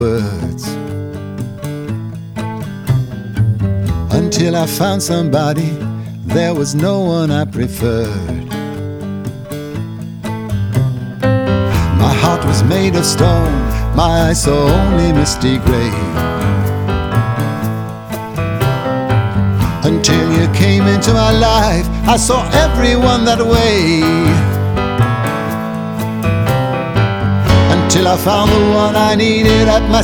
words until I found somebody. There was no one I preferred. My heart was made of stone, my eyes saw only misty grey. Until you came into my life, I saw everyone that way. Until I found the one I needed at my